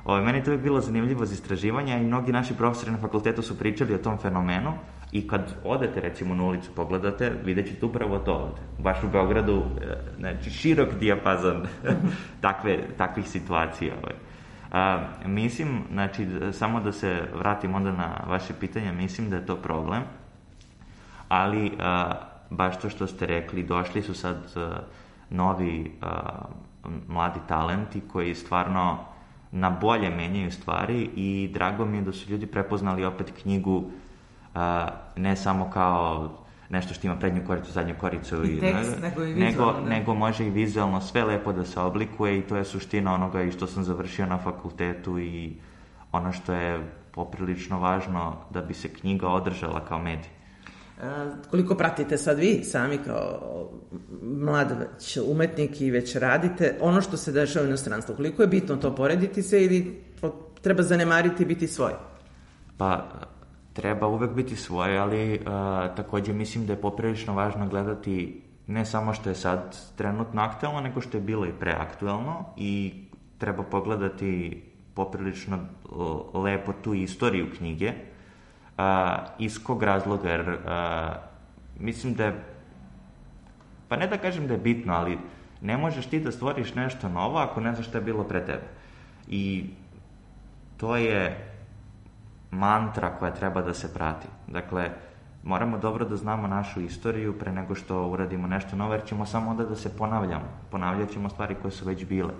Meni to je bilo zanimljivo za istraživanja i mnogi naši profesori na fakultetu su pričali o tom fenomenu i kad odete recimo na ulicu, pogledate, vidjet ćete upravo to ovde. Baš u Beogradu, znači širok dijapazon takvih situacija. Mislim, znači, samo da se vratim onda na vaše pitanje, mislim da je to problem, ali baš to što ste rekli, došli su sad novi mladi talenti koji stvarno na bolje menjaju stvari i drago mi je da su ljudi prepoznali opet knjigu ne samo kao nešto što ima prednju koricu, zadnju koricu i tekst, nego može i vizualno sve lepo da se oblikuje i to je suština onoga i što sam završio na fakultetu i ono što je poprilično važno da bi se knjiga održala kao medij. Koliko pratite sad vi sami kao mlad već umetnik i već radite ono što se dešava u inostranstvu? Koliko je bitno to porediti se ili treba zanemariti i biti svoj? Pa treba uvek biti svoj, ali takođe mislim da je poprilično važno gledati ne samo što je sad trenutno aktuelno, nego što je bilo i preaktuelno i treba pogledati poprilično lepo tu istoriju knjige. Iz kog razloga, jer mislim da je, pa ne da kažem da je bitno, ali ne možeš ti da stvoriš nešto novo ako ne znaš šta je bilo pre tebe. I to je mantra koja treba da se prati. Dakle, moramo dobro da znamo našu istoriju pre nego što uradimo nešto novo, jer ćemo samo onda da se ponavljamo. Ponavljat ćemo stvari koje su već bile.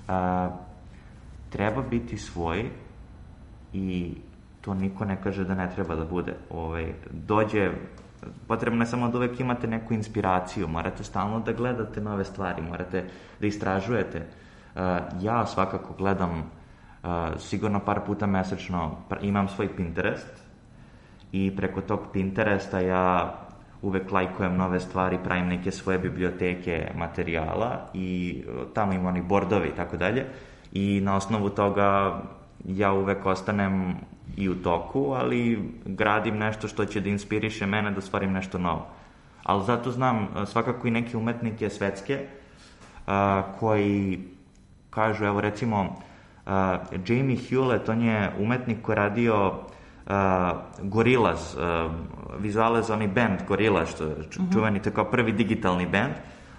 Treba biti svoj i to niko ne kaže da ne treba da bude. Potrebno je samo da uvek imate neku inspiraciju, morate stalno da gledate nove stvari, morate da istražujete. Ja svakako gledam sigurno par puta mesečno, imam svoj Pinterest i preko tog Pinteresta ja uvek lajkujem nove stvari, pravim neke svoje biblioteke materijala i tamo imam oni bordovi i tako dalje i na osnovu toga ja uvek ostanem i u toku, ali gradim nešto što će da inspiriše mene da stvarim nešto novo. Ali zato znam svakako i neke umetnike svetske koji kažu, evo recimo Jamie Hewlett, on je umetnik koji radio Gorillaz, vizuale za onaj band Gorillaz, što je čuveni, to je kao prvi digitalni band.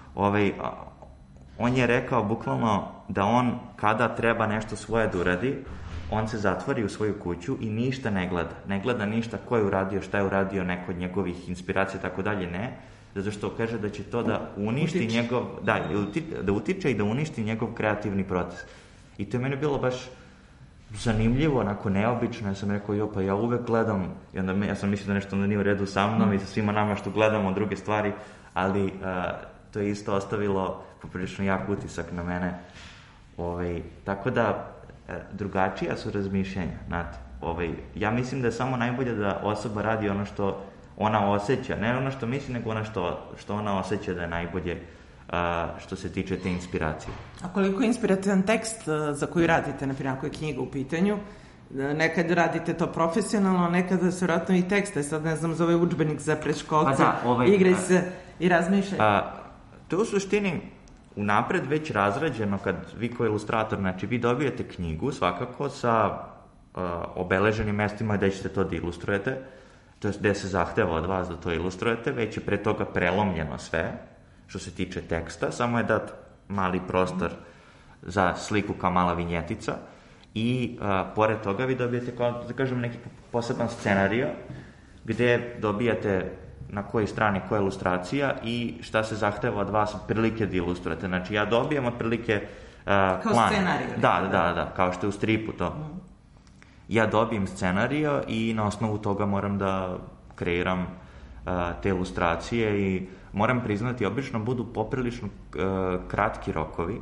On je rekao bukvalno da on kada treba nešto svoje da uradi, on se zatvori u svoju kuću i ništa ne gleda. Ne gleda ništa ko je uradio, šta je uradio, neko od njegovih inspiracija, tako dalje, ne. Zato što kaže da će to da uništi njegov, da utiče i da uništi njegov kreativni proces. I to je meni bilo baš zanimljivo, onako neobično. Ja sam rekao, pa ja uvek gledam, i onda ja sam mislio da nešto nije u redu sa mnom i sa svima nama što gledamo druge stvari, ali to je isto ostavilo poprilično jak utisak na mene. Tako da drugačija su razmišljenja, znate. Ja mislim da je samo najbolje da osoba radi ono što ona osjeća, ne ono što misli, nego ono što ona osjeća da je najbolje što se tiče te inspiracije. A koliko je inspirativan tekst za koji radite, na primjer, ako je knjiga u pitanju? Nekad radite to profesionalno, nekada se vratno i tekste, sad ne znam, za ovaj udžbenik za predškolce, igraj se i razmišljaj. To je u suštini unapred već razrađeno kad vi kao ilustrator, znači vi dobijete knjigu svakako sa obeleženim mestima gde ćete to da ilustrujete, to je gde se zahteva od vas da to ilustrujete, već je pre toga prelomljeno sve što se tiče teksta, samo je dat mali prostor za sliku kao mala vinjetica i pored toga vi dobijete, da kažem, neki poseban scenario gde dobijate na kojoj strani koja ilustracija i šta se zahteva od vas otprilike da ilustrujete. Znači ja dobijem otprilike plan. Kao scenariju. Da, kao što je u stripu to. Ja dobijem scenariju i na osnovu toga moram da kreiram te ilustracije i moram priznati, obično budu poprilično kratki rokovi,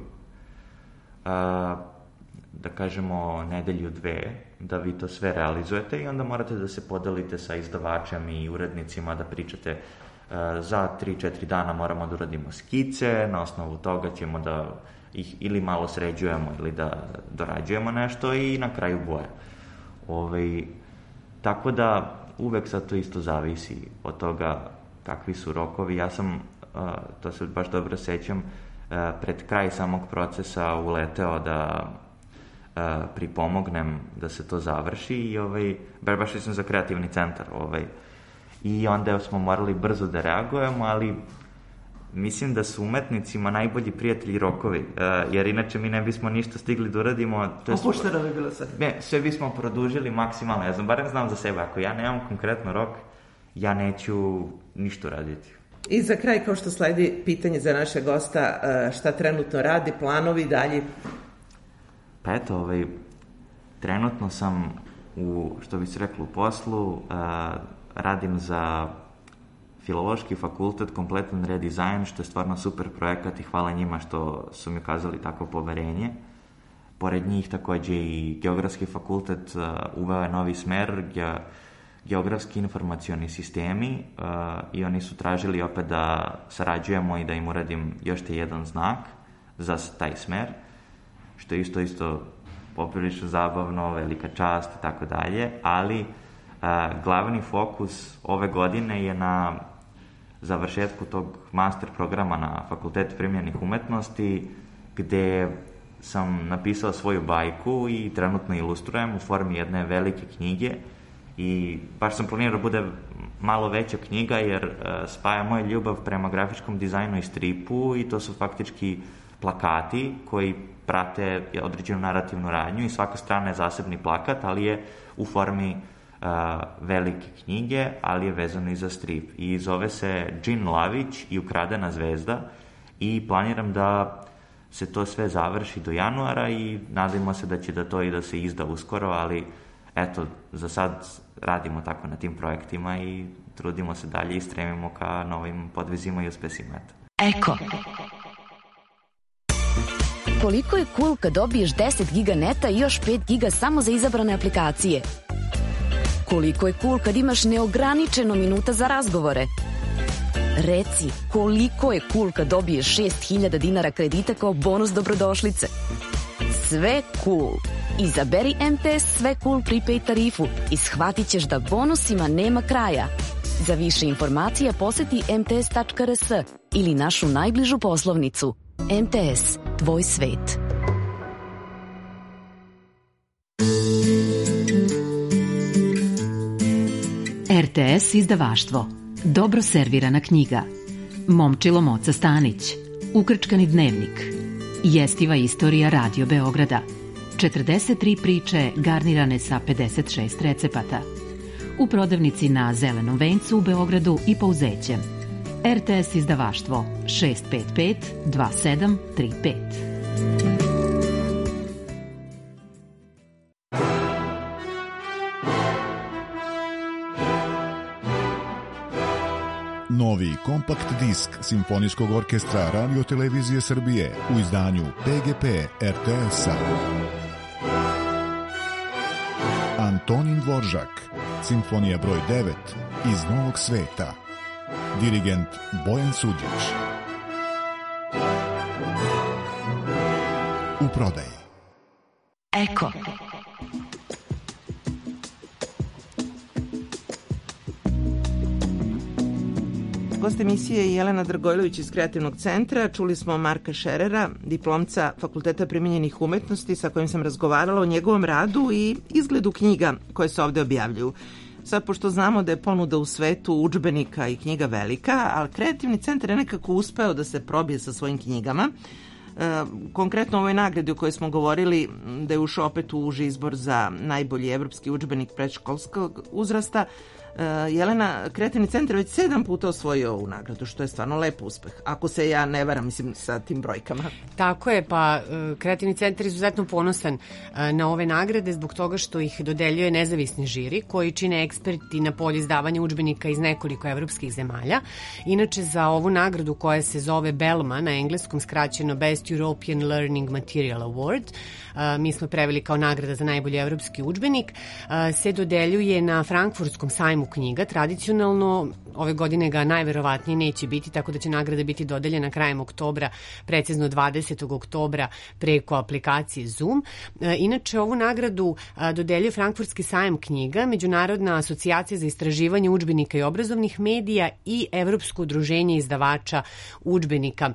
da kažemo nedelju, dve, da vi to sve realizujete i onda morate da se podelite sa izdavačem i urednicima, da pričate za 3-4 dana moramo da uradimo skice, na osnovu toga ćemo da ih ili malo sređujemo ili da dorađujemo nešto i na kraju boja. Tako da uvek sad to isto zavisi od toga kakvi su rokovi. Ja sam, to se baš dobro sećam, pred kraj samog procesa uleteo da pripomognem da se to završi i baš sam za kreativni centar. I onda smo morali brzo da reagujemo, ali mislim da su umetnicima najbolji prijatelji rokovi, jer inače mi ne bismo ništa stigli da uradimo. Opušteno bi bilo sve. Ne, sve bismo produžili maksimalno. Ja barem znam za sebe, ako ja nemam konkretno rok, ja neću ništa uraditi. I za kraj, kao što sledi pitanje za našeg gosta, šta trenutno radi, planovi dalje? Pa eto, trenutno sam što bi se reklo, u poslu, radim za Filološki fakultet, kompletan redizajn, što je stvarno super projekat i hvala njima što su mi ukazali takvo poverenje. Pored njih takođe i Geografski fakultet uveo je novi smer, geografski informacioni sistemi, i oni su tražili opet da sarađujemo i da im uradim još jedan znak za taj smer, što je isto poprilično zabavno, velika čast i tako dalje, ali glavni fokus ove godine je na završetku tog master programa na Fakultetu primenjenih umetnosti, gde sam napisao svoju bajku i trenutno ilustrujem u formi jedne velike knjige i baš sam planirao da bude malo veća knjiga jer spaja moja ljubav prema grafičkom dizajnu i stripu i to su faktički plakati koji prate određenu narativnu radnju i svaka strana je zasebni plakat, ali je u formi velike knjige, ali je vezano i za strip. I zove se Džin Lavić i Ukradena zvezda i planiram da se to sve završi do januara i nadamo se da će da se izda uskoro, ali eto, za sad radimo tako na tim projektima i trudimo se dalje i stremimo ka novim podvizima i uspesima. Eko. Koliko je cool kad dobiješ 10 giga neta i još 5 giga samo za izabrane aplikacije? Koliko je cool kad imaš neograničeno minuta za razgovore? Reci, koliko je cool kad dobiješ 6.000 dinara kredita kao bonus dobrodošlice? Sve cool. Izaberi MTS Sve cool prepaid tarifu i shvatit ćeš da bonusima nema kraja. Za više informacija poseti mts.rs ili našu najbližu poslovnicu. MTS, tvoj svet. RTS izdavaštvo. Dobro servirana knjiga. Momčilo Moca Stanić. Ukrčkani dnevnik. Jestiva istorija Radio Beograda. 43 priče garnirane sa 56 recepata. U prodavnici na Zelenom vencu u Beogradu i Pouzećem. RTS izdavaštvo 655 2735. Novi kompakt disk Simfonijskog orkestra Radio Televizije Srbije u izdanju PGP RTS-a. Antonin Dvoržak, Simfonija broj 9 iz Novog sveta. Dirigent Bojan Suđić. U prodaji. Eko. Gost emisije je Jelena Dragojlović iz Kreativnog centra. Čuli smo Marka Šerera, diplomca Fakulteta primenjenih umetnosti, sa kojim sam razgovarala o njegovom radu i izgledu knjiga koje se ovde objavljuju. Sad, pošto znamo da je ponuda u svetu udžbenika i knjiga velika, ali Kreativni centar je nekako uspeo da se probije sa svojim knjigama. Konkretno ovoj nagradi o kojoj smo govorili, da je ušao opet u uži izbor za najbolji evropski udžbenik predškolskog uzrasta. Jelena, Kreativni centar već 7 puta osvojio ovu nagradu, što je stvarno lep uspeh. Ako se ja ne varam, mislim, sa tim brojkama. Tako je, pa Kreativni centar je izuzetno ponosan na ove nagrade zbog toga što ih dodeljuje nezavisni žiri koji čine eksperti na polju izdavanja udžbenika iz nekoliko evropskih zemalja. Inače, za ovu nagradu koja se zove BELMA, na engleskom skraćeno Best European Learning Material Award, mi smo preveli kao nagrada za najbolji evropski udžbenik, se dodeljuje na Frankfurtskom sajmu knjiga. Tradicionalno ove godine ga najverovatnije neće biti, tako da će nagrada biti dodeljena krajem oktobra, precizno 20. oktobra preko aplikacije Zoom. Inače, ovu nagradu dodeljuje Frankfurtski sajam knjiga, Međunarodna asocijacija za istraživanje udžbenika i obrazovnih medija i Evropsko udruženje izdavača udžbenika.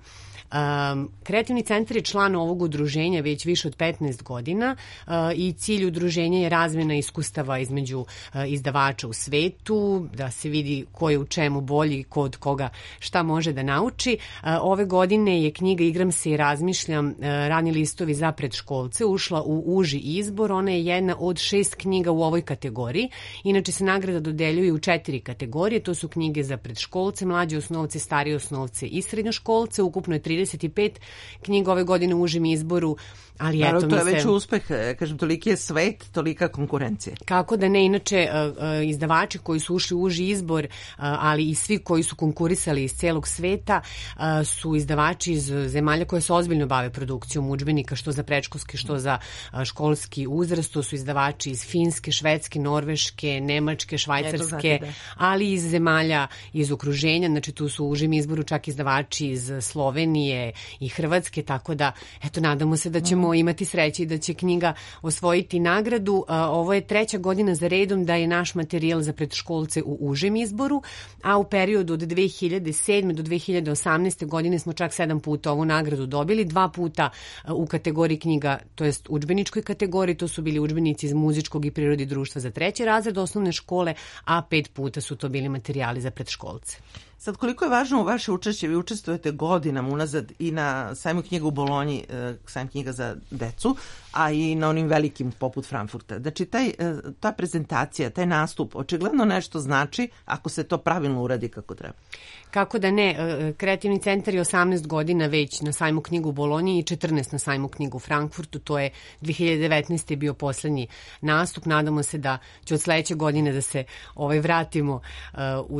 Kreativni centar je član ovog udruženja već više od 15 godina i cilj udruženja je razmjena iskustava između izdavača u svetu, da se vidi ko je u čemu bolji, ko od koga šta može da nauči. Ove godine je knjiga Igram se i razmišljam, rani listovi za predškolce, ušla u uži izbor. Ona je jedna od 6 knjiga u ovoj kategoriji. Inače se nagrada dodeljuje u 4 kategorije. To su knjige za predškolce, mlađe osnovce, starije osnovce i srednjoškolce. Ukupno je 35 knjiga ove godine u užim izboru. Ali eto, to je već uspeh, kažem, toliki je svet, tolika konkurencija. Kako da ne, inače izdavači koji su ušli u uži izbor, ali i svi koji su konkurisali iz celog sveta su izdavači iz zemalja koje se ozbiljno bave produkcijom udžbenika, što za predškolski, što za školski uzrast. To su izdavači iz Finske, Švedske, Norveške, Nemačke, Švajcarske, ali i iz zemalja iz okruženja. Znači tu su u užim izboru čak izdavači iz Slovenije i Hrvatske, tako da eto, nadamo se da ćemo imati sreće i da će knjiga osvojiti nagradu. Ovo je 3. godina za redom da je naš materijal za predškolce u užem izboru, a u periodu od 2007. do 2018. godine smo čak 7 puta ovu nagradu dobili, 2 puta u kategoriji knjiga, to jest udžbeničkoj kategoriji, to su bili udžbenici iz muzičkog i prirodi društva za 3. razred osnovne škole, a 5 puta su to bili materijali za predškolce. Sad, koliko je važno vaše učešće? Vi učestvujete godinama unazad i na sajmu knjiga u Bolonji, sajmu knjiga za decu, a i na onim velikim poput Frankfurta. Znači, ta prezentacija, taj nastup, očigledno nešto znači ako se to pravilno uradi kako treba. Kako da ne, Kreativni centar je 18 godina već na sajmu knjigu u Bolonji i 14 na sajmu knjigu u Frankfurtu. To je 2019. bio poslednji nastup. Nadamo se da će od sledeće godine da se vratimo u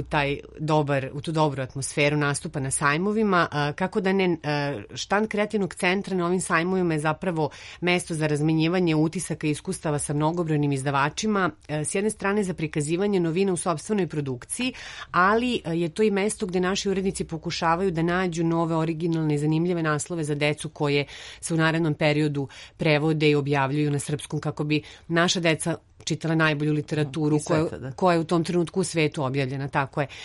tu dobru atmosferu nastupa na sajmovima. Kako da ne, štand Kreativnog centra na ovim sajmovima je zapravo mesto za razmenjivanje utisaka i iskustava sa mnogobrojnim izdavačima. S jedne strane za prikazivanje novina u sopstvenoj produkciji, ali je to i mesto gde naši urednici pokušavaju da nađu nove, originalne i zanimljive naslove za decu koje se u narednom periodu prevode i objavljuju na srpskom kako bi naša deca čitala najbolju literaturu koja je u tom trenutku u svetu objavljena, tako je.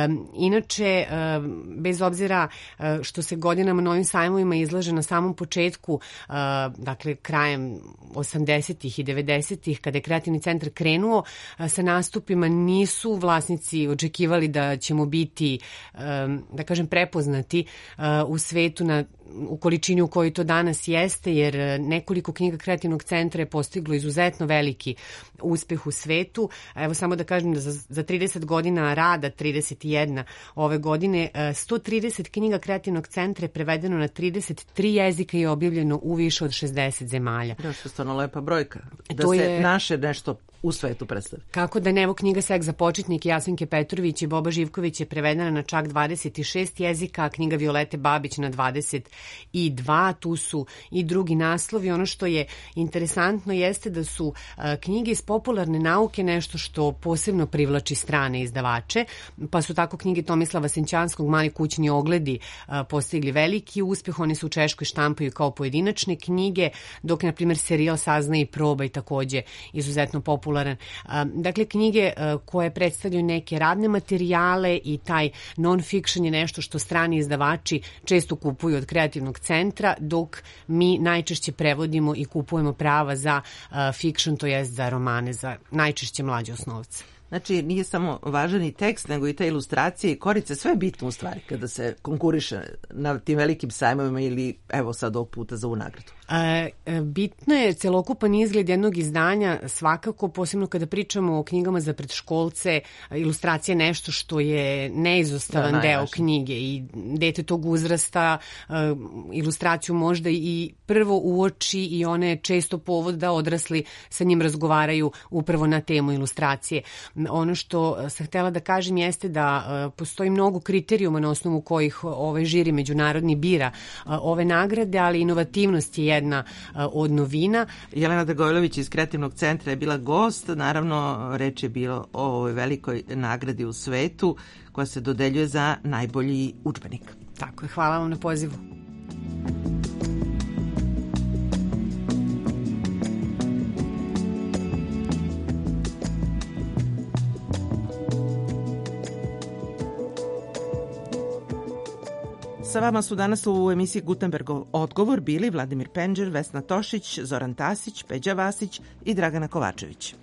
Inače, bez obzira što se godinama na ovim sajmovima izlaže na samom početku, dakle krajem 80-ih i 90-ih, kada je Kreativni centar krenuo sa nastupima, nisu vlasnici očekivali da ćemo biti, da kažem, prepoznati u svetu u količini u kojoj to danas jeste, jer nekoliko knjiga Kreativnog centra je postiglo izuzetno veliki uspeh u svetu. Evo samo da kažem da za 30 godina rada, 31 ove godine, 130 knjiga Kreativnog centra je prevedeno na 33 jezika i objavljeno u više od 60 zemalja. Da, što je stvarno lepa brojka. Da se naše nešto u svetu predstavi. Kako da ne, evo knjiga Seks za početnike Jasminke Petrović i Boba Živković je prevedena na čak 26 jezika, a knjiga Violete Babić na 22, tu su i drugi naslovi. Ono što je interesantno jeste da su knjige iz popularne nauke nešto što posebno privlači strane izdavače, pa su tako knjige Tomislava Senćanskog Mali kućni ogledi postigli veliki uspeh. Oni se u Češkoj štampaju kao pojedinačne knjige, dok je, na primjer, serijal Saznaj i probaj takođe izuzetno popularan. Dakle, knjige koje predstavljaju neke radne materijale i taj non-fiction je nešto što strani izdavači često kupuju od Kreativnog centra, dok mi najčešće prevodimo i kupujemo prava za fiction, to jest za romane, za najčešće mlađe osnovce. Znači, nije samo važan i tekst, nego i ta ilustracija i korice, sve je bitno u stvari kada se konkuriše na tim velikim sajmovima ili evo sad ovog puta za ovu nagradu. Bitno je celokupan izgled jednog izdanja, svakako, posebno kada pričamo o knjigama za predškolce. Ilustracija je nešto što je neizostavan deo knjige i dete tog uzrasta ilustraciju možda i prvo uoči i one je često povod da odrasli sa njim razgovaraju upravo na temu ilustracije. Ono što sam htela da kažem jeste da postoji mnogo kriterijuma na osnovu kojih ovaj žiri međunarodni bira ove nagrade, ali inovativnost je jedna od novina. Jelena Dragojlović iz Kreativnog centra je bila gost. Naravno, reč je bilo o ovoj velikoj nagradi u svetu koja se dodeljuje za najbolji udžbenik. Tako je, hvala vam na pozivu. Sa vama su danas u emisiji Gutenbergov odgovor bili Vladimir Penđer, Vesna Tošić, Zoran Tasić, Peđa Vasić i Dragana Kovačević.